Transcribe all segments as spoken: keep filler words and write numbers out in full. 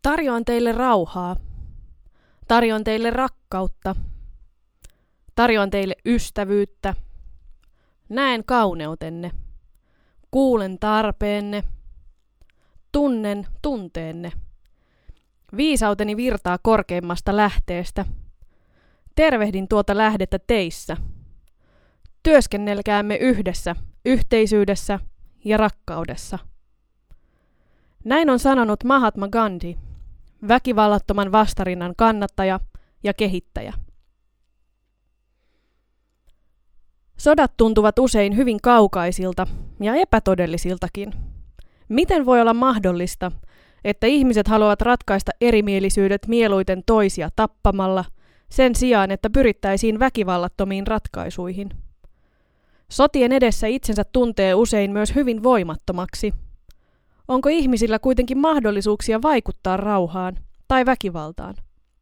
Tarjoan teille rauhaa. Tarjoan teille rakkautta. Tarjoan teille ystävyyttä. Näen kauneutenne. Kuulen tarpeenne. Tunnen tunteenne. Viisauteni virtaa korkeimmasta lähteestä. Tervehdin tuota lähdettä teissä. Työskennelkäämme yhdessä, yhteisyydessä ja rakkaudessa. Näin on sanonut Mahatma Gandhi, väkivallattoman vastarinnan kannattaja ja kehittäjä. Sodat tuntuvat usein hyvin kaukaisilta ja epätodellisiltakin. Miten voi olla mahdollista, että ihmiset haluavat ratkaista erimielisyydet mieluiten toisia tappamalla, sen sijaan, että pyrittäisiin väkivallattomiin ratkaisuihin? Sotien edessä itsensä tuntee usein myös hyvin voimattomaksi. Onko ihmisillä kuitenkin mahdollisuuksia vaikuttaa rauhaan tai väkivaltaan?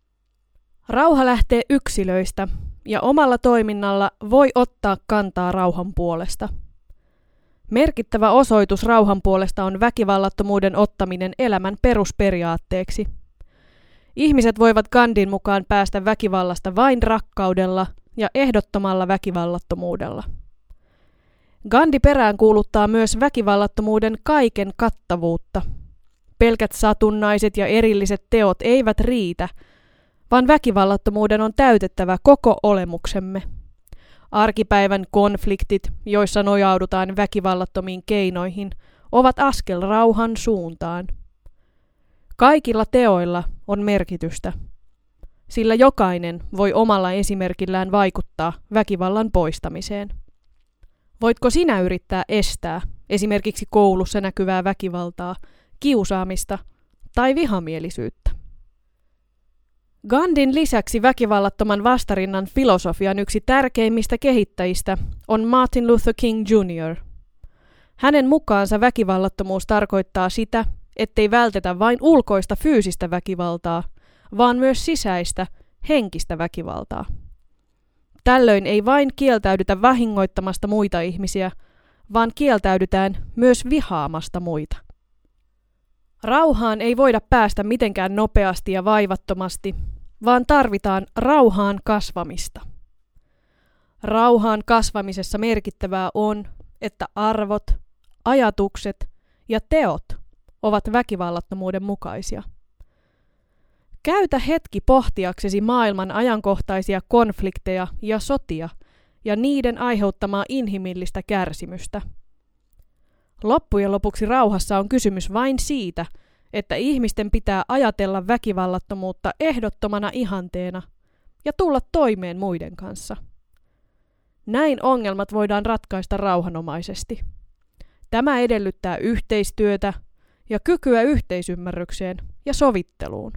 Rauha lähtee yksilöistä ja omalla toiminnalla voi ottaa kantaa rauhan puolesta. Merkittävä osoitus rauhan puolesta on väkivallattomuuden ottaminen elämän perusperiaatteeksi. Ihmiset voivat Gandhin mukaan päästä väkivallasta vain rakkaudella ja ehdottomalla väkivallattomuudella. Gandhi peräänkuuluttaa myös väkivallattomuuden kaiken kattavuutta. Pelkät satunnaiset ja erilliset teot eivät riitä, vaan väkivallattomuuden on täytettävä koko olemuksemme. Arkipäivän konfliktit, joissa nojaudutaan väkivallattomiin keinoihin, ovat askel rauhan suuntaan. Kaikilla teoilla on merkitystä, sillä jokainen voi omalla esimerkillään vaikuttaa väkivallan poistamiseen. Voitko sinä yrittää estää esimerkiksi koulussa näkyvää väkivaltaa, kiusaamista tai vihamielisyyttä? Gandhin lisäksi väkivallattoman vastarinnan filosofian yksi tärkeimmistä kehittäjistä on Martin Luther King junior Hänen mukaansa väkivallattomuus tarkoittaa sitä, ettei vältetä vain ulkoista fyysistä väkivaltaa, vaan myös sisäistä, henkistä väkivaltaa. Tällöin ei vain kieltäydytä vahingoittamasta muita ihmisiä, vaan kieltäydytään myös vihaamasta muita. Rauhaan ei voida päästä mitenkään nopeasti ja vaivattomasti, vaan tarvitaan rauhaan kasvamista. Rauhaan kasvamisessa merkittävää on, että arvot, ajatukset ja teot ovat väkivallattomuuden mukaisia. Käytä hetki pohtiaksesi maailman ajankohtaisia konflikteja ja sotia ja niiden aiheuttamaa inhimillistä kärsimystä. Loppujen lopuksi rauhassa on kysymys vain siitä, että ihmisten pitää ajatella väkivallattomuutta ehdottomana ihanteena ja tulla toimeen muiden kanssa. Näin ongelmat voidaan ratkaista rauhanomaisesti. Tämä edellyttää yhteistyötä ja kykyä yhteisymmärrykseen ja sovitteluun.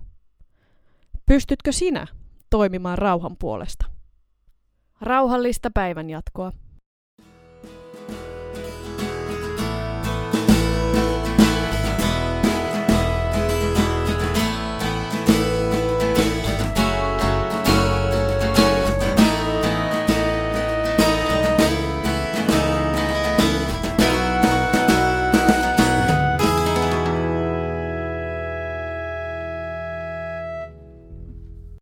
Pystytkö sinä toimimaan rauhan puolesta? Rauhallista päivänjatkoa.